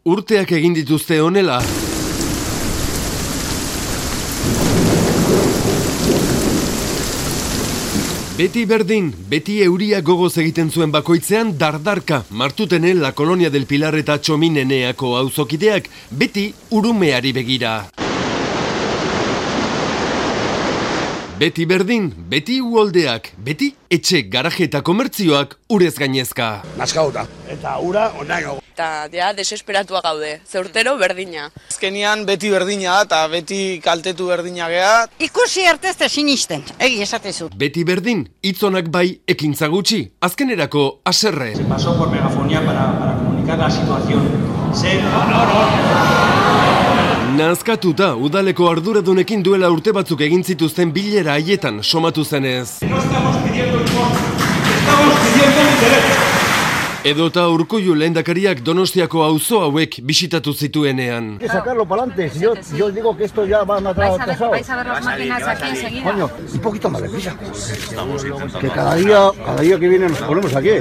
Urteak egin dituzte honela. Beti berdin, beti euria gogoz egiten zuen bakoitzean dardarka, Martutene, La Colonia del Pilar eta Txomineneako auzokideak, beti urumeari begira. Beti berdin, beti uholdeak, beti etxe, garaje eta komertzioak urez gainezka. Nazkauta. Eta ura onago. Eta desesperatua gaude, ze urtero berdina. Azkenian beti berdina eta beti kaltetu berdina geha. Ikusi artezte sinisten, egi esatezu. Beti berdin, hitzonak bai ekintza gutxi, azkenerako haserre. Se pasó por megafonía para comunicar la situación. Nazkatuta, udaleko arduradunekin duela urte batzuk egin zituzten bilera haietan somatu zenez. No estamos pidiendo limón, estamos pidiendo interés. Edota Urkullu lehendakariak Donostiako auzo hauek bisitatu zituenean. Hay que sacarlo para adelante, yo digo que esto ya va a atrasado. Vais a ver las máquinas aquí enseguida. Coño, un poquito más de prisa. Que cada día que viene nos ponemos aquí.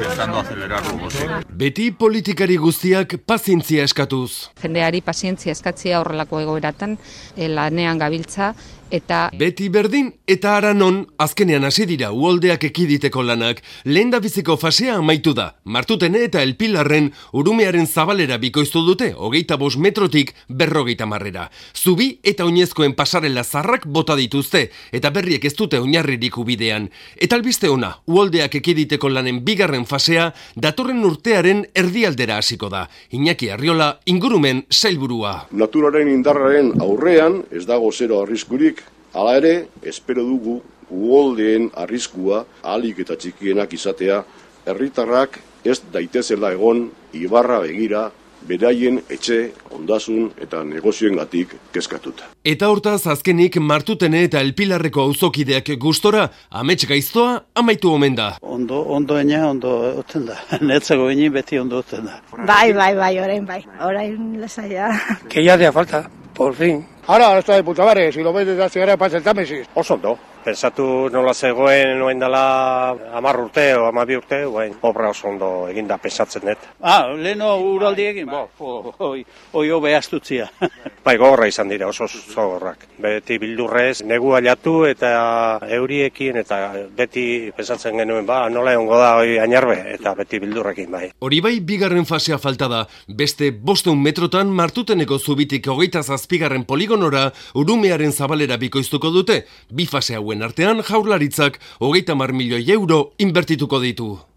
Beti politikari guztiak pazientzia eskatuz. Jendeari pazientzia eskatzea horrelako egoeratan, lanean gabiltza, eta Beti berdin eta haranon azkenean hasi dira uholdeak ekiditeko lanak. Lehendabiziko fasea amaitu da. Martutene eta El Pilarren urumearen zabalera bikoiztu dute 25 metrotik 50 marrera. Zubi eta oinezkoen pasarela zarrak bota dituzte eta berriek ez dute oinarririk ubidean. Eta albiste ona, uholdeak ekiditeko lanen bigarren fasea datorren urtearen erdialdera hasiko da. Iñaki Arriola, ingurumen sailburua. Naturaren indarraren aurrean ez dago zero arriskurik. Hala ere, espero dugu uholdeen arriskua ahalik eta txikienak izatea, herritarrak ez daitezela egon ibarra begira, beraien etxe, ondasun eta negozioengatik kezkatuta. Eta hortaz azkenik Martutene eta El Pilarreko auzokideak gustora, amets gaiztoa amaitu omen da. Ondo oten da. Netzako bini beti ondo oten da. Bai, orain lasaia. Que ya hacía falta, por fin. Ahora está de puta madre, si lo ves desde la cigarra para el Támesis. Oso ondo. Pensatu nola zegoen noen dela 10 urte o 12 urte, obra oso ondo eginda pensatzen dut. Leheno uraldiekin, hoi hobe astutzia. Bai, gogorra izan dira, oso gogorrak. Beti bildurrez, negu alatu eta euriekin, eta beti pensatzen genuen, nola egongo da hoi ainarbe, eta beti bildurrekin, bai. Hori bai, bigarren fasea falta da. Beste 500 metrotan Martuteneko zubitik 27. poligonora urumearen zabalera bikoiztuko dute. Bi fase hauen artean Jaurlaritzak 30 milioi euro inbertituko ditu.